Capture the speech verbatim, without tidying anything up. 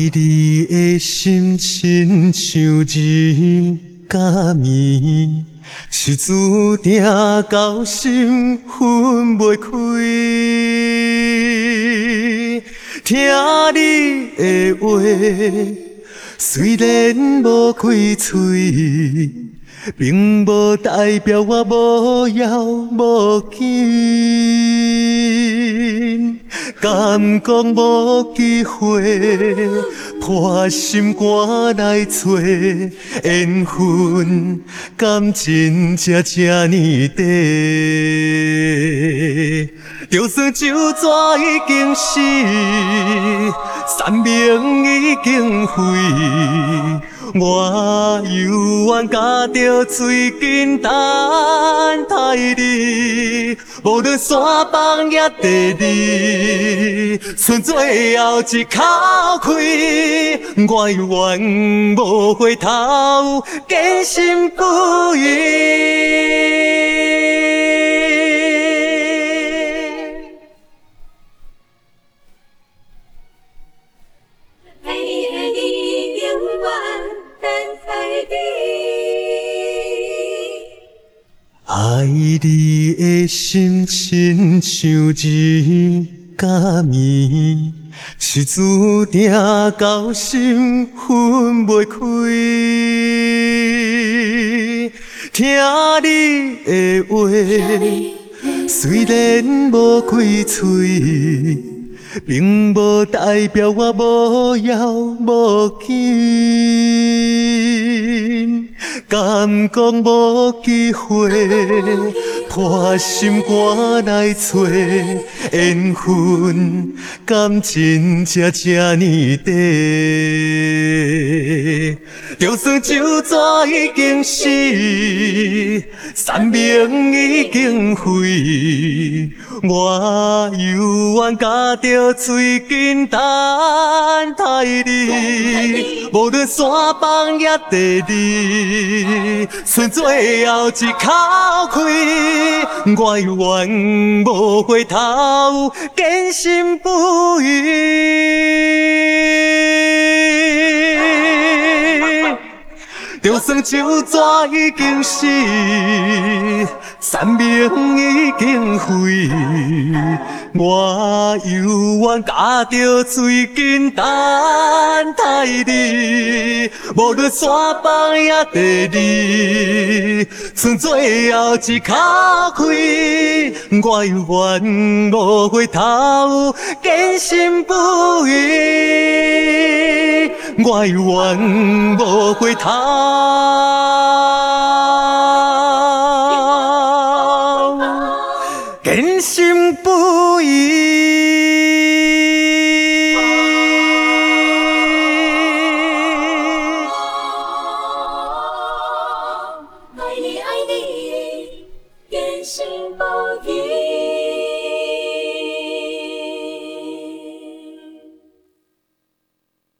你的心亲像日甲暝，是注定交心分袂开。听你的话，虽然无开嘴，并无代表我无要无紧。敢讲无机会，破心肝来找缘分，感情才这呢短。就算酒纸已经湿，山明已经废，我犹原甲着水紧等待你。无论山崩也地离，剩最后一口气，我犹原无回头，坚信不疑。爱你的心亲像日甲暝，是注定交心分袂开。听你的话，虽然无开嘴，并无代表我无要无紧。敢讲无机会，破心肝来找缘分，感情才这呢短。就算酒纸已经湿，山明已经废，我犹原甲着水紧等待你。无论山崩也地离，剩最后一口气，我犹原无回头，坚信不疑。就算酒纸已经湿，山明已经废，我犹原甲着水紧等待你。无论山崩也地离，剩最后一口气，我犹原无回头，坚信不疑。我犹原无回头。